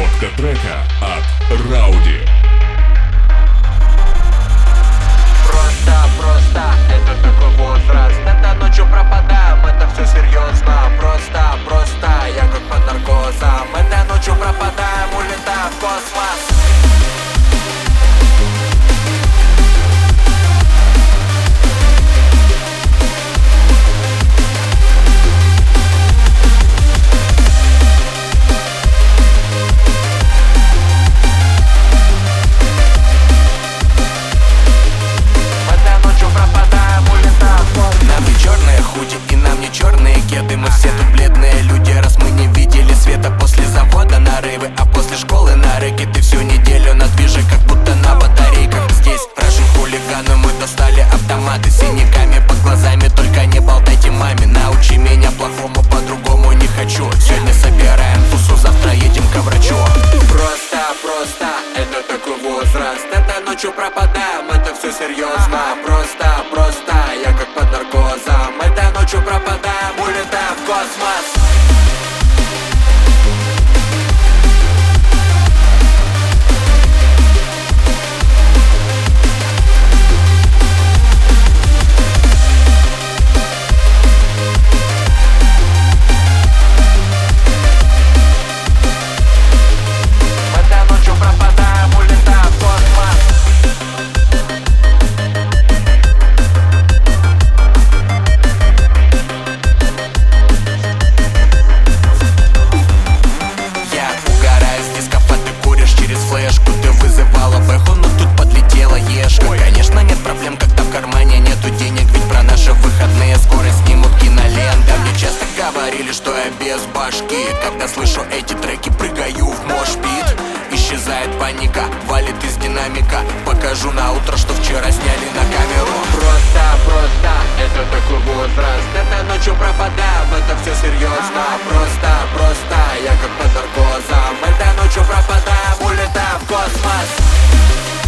Обработка трека от Рауди. Просто, это такой возраст. Это ночью пропадаем, это все серьезно. Просто, я как под наркозом. Это ночью пропадаем, улетаем в космос. Мы все тут бледные люди, раз мы не видели света после завода нарывы, а после школы на рэкет. И всю неделю на движе, как будто на батарейках. Здесь Russian хулиганы, мы достали автоматы с синяками под глазами. Только не болтайте маме, научи меня плохому, по-другому не хочу. Сегодня собираем тусу, завтра едем ко врачу. Просто, это такой возраст. Это ночью пропадаем, это все серьезно. Просто, я как под наркозом. Это ночью пропадаем, улетаем в космос. Конечно, нет проблем, когда в кармане нету денег, ведь про наши выходные скоро снимут кинолента. Мне часто говорили, что я без башки. Когда слышу эти треки, прыгаю в мошпит. Исчезает паника, валит из динамика. Покажу на утро, что вчера сняли на камеру. Просто, это такой возраст. Это ночью пропадаем, это все серьезно. Просто, я как под наркозом. Это ночью пропадаем, улетаем в космос.